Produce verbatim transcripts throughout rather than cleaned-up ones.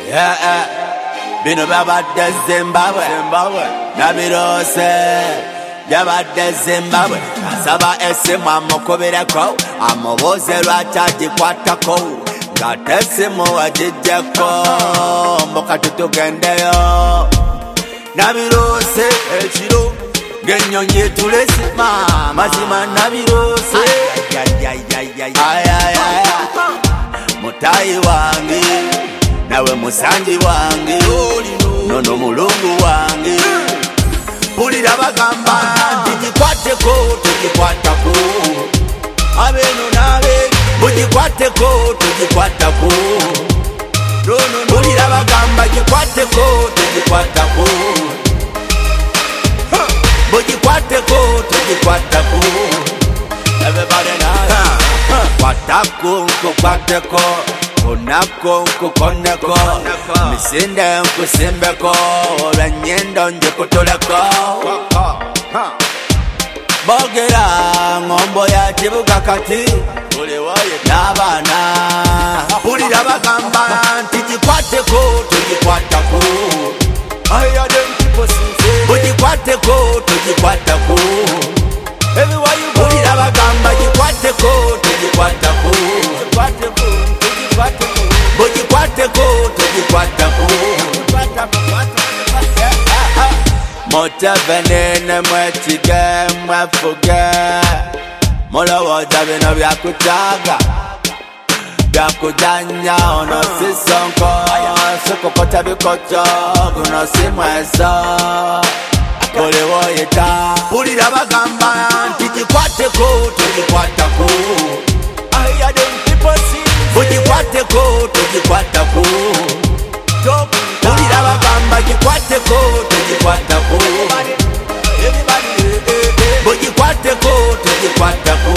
Yeah, yeah. Bino babadde Zimbabwe, Zimbabwe. Nabirose, yabadde Zimbabwe. Asaba esimu amukubireeko, amubuuze lwaki agikwatako. Ng'ate esimu agiggyeko, mbuka tutugendeyo. Nabirose ekiro, ng'ennyonyi etulesima, mazima nabirose. Ayayaya, mutayi wange, nawe musanji wange, nono mulungu wange. Mpulira bagamba nti gikwateko tugikwatako, abeno n'abeeri mugikwateko tugikwatako. Mpulira bagamba gikwateko tugikwatako, mugikwateko tugikwatako. Everybody now, kwatako nkukwateko, konako nkukoneko, misinde nkusimbeko, olw'ennyindo ngikutuleko. Boogera ng'ombo ya kibuga kati, n'abaana mpulira bagamba nti gikwateko tugikwatako, mugikwateko tugikwatako. Mpulira bagamba gikwateko tugikwatako, mugikwateko tugikwatako. Mutevene ne mwekige mwefuge, mulowooza bino byakutaaga, byakujanja. Ono si Sonko, sikukota bikoco, guno si mweso, buli woyita. Mpulira bagamba nti gikwateko tugikwatako, mugikwateko tugikwatako. Mpulira bagamba gikwateko tugikwatako, mugikwateko tugikwatako.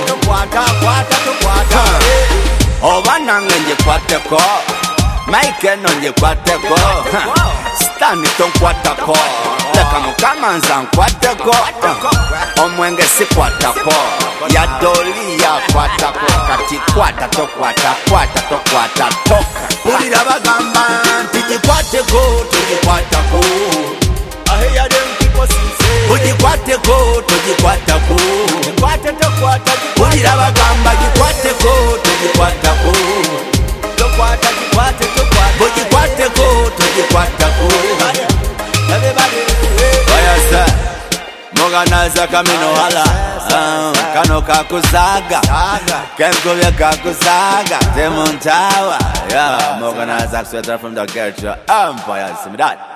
Oba nange ngikwateko, Mike eno ngikwateko, Stanley tonkwatako, leka Mukama nza nkwateko, omwenge sikwatako, yadoli yakwatako. Kati kwata tokwata, kwata tokwata toka. Mpulira bagamba nti gikwateko tugikwatako, mugikwateko tugikwatako. Mpulira bagamba gikwateko tugikwatako, mugikwateko tugikwatako. Oyasa muganaza kamino hala, kano kakusaga, kenkubye kakusaga, temuntawa. Yeah, muganaza sweater from the Gertrude Empire, see me that.